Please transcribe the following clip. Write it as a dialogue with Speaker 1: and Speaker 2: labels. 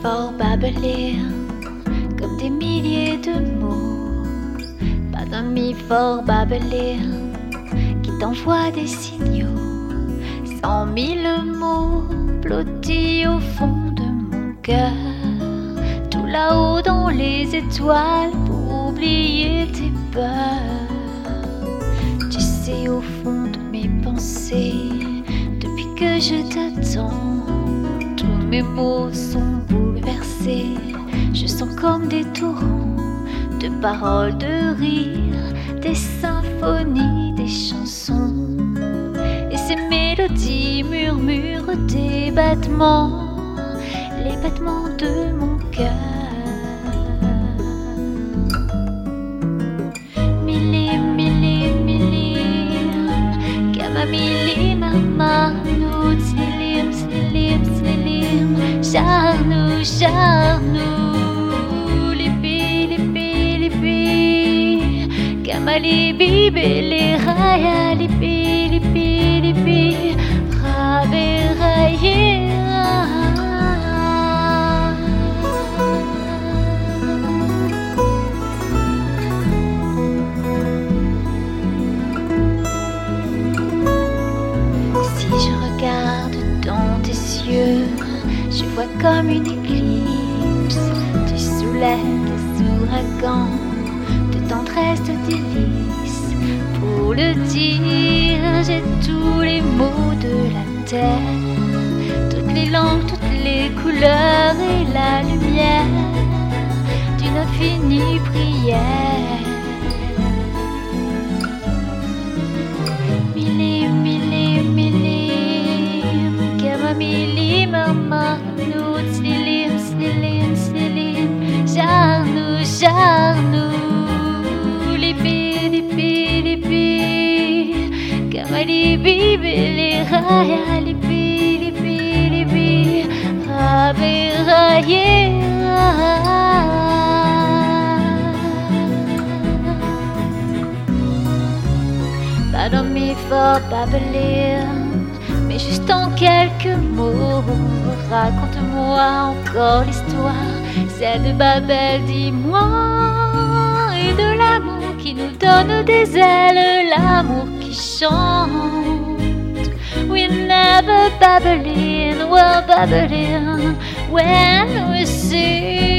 Speaker 1: fort bâbelés, comme des milliers de mots. Pas un mi fort bâbelé qui t'envoie des signaux. 100 000 mots blottis au fond de mon cœur, tout là-haut dans les étoiles pour oublier tes peurs. Tu sais, au fond de mes pensées, depuis que je t'attends, tous mes mots sont bouleversés. Je sens comme des torrents de paroles, de rires, des symphonies, des chansons. Et ces mélodies murmurent des battements, les battements de mon cœur. Milim, milim, milim, kama milim amanu, slilim, slilim, slilim, sharnu, sharnu, lipi, lipi, lipi, kama libi, bele, raya, lipi, lipi, lipi, rabe, raye. Je vois comme une éclipse, tu soulèves des ouragans, de tendresse, de délices. Pour le dire, j'ai tous les mots de la terre, toutes les langues, toutes les couleurs et la lumière d'une infinie prière. Milim, milim, milim, kama milim amanu, slilim, slilim, slilim, jarnu, jarnu, lipi, lipi, lipi, kama libi, bele, raya, lipi, lipi, lipi, rabe, raye. Pas dans mes forts bâbelés, mais juste en quelques mots, raconte-moi encore l'histoire, celle de Babel, dis-moi, et de l'amour qui nous donne des ailes, l'amour qui chante. We're never babbling, we're babbling when we sing.